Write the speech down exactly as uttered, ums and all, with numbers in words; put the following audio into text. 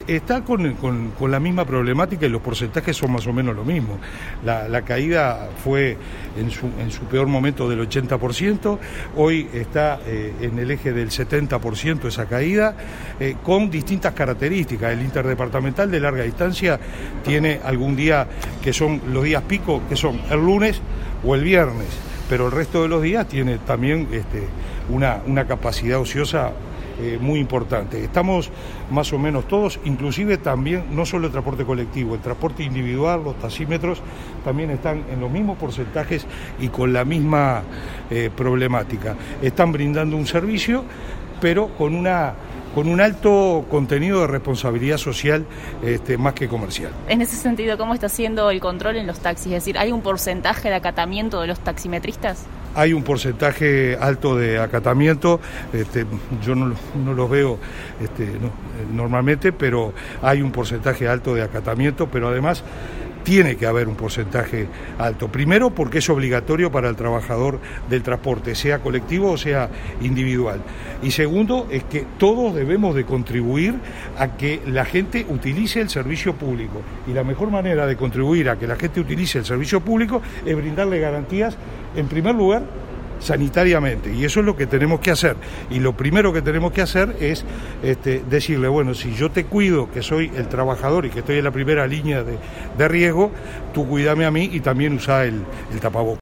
Está con, con, con la misma problemática y los porcentajes son más o menos lo mismo. La, la caída fue en su, en su peor momento del ochenta por ciento, hoy está eh, en el eje del setenta por ciento esa caída, eh, con distintas características. El interdepartamental de larga distancia tiene algún día que son los días pico, que son el lunes o el viernes, pero el resto de los días tiene también este, una, una capacidad ociosa Eh, muy importante. Estamos más o menos todos, inclusive también, no solo el transporte colectivo, el transporte individual, los taxímetros, también están en los mismos porcentajes y con la misma eh, problemática. Están brindando un servicio, pero con una con un alto contenido de responsabilidad social este, más que comercial. En ese sentido, ¿cómo está siendo el control en los taxis? Es decir, ¿hay un porcentaje de acatamiento de los taximetristas? Hay un porcentaje alto de acatamiento, este, yo no, no los veo este, no, normalmente, pero hay un porcentaje alto de acatamiento, pero además tiene que haber un porcentaje alto. Primero, porque es obligatorio para el trabajador del transporte, sea colectivo o sea individual. Y segundo, es que todos debemos de contribuir a que la gente utilice el servicio público. Y la mejor manera de contribuir a que la gente utilice el servicio público es brindarle garantías, en primer lugar, sanitariamente, y eso es lo que tenemos que hacer. Y lo primero que tenemos que hacer es este, decirle, bueno, si yo te cuido, que soy el trabajador y que estoy en la primera línea de, de riesgo, tú cuídame a mí y también usá el, el tapabocas.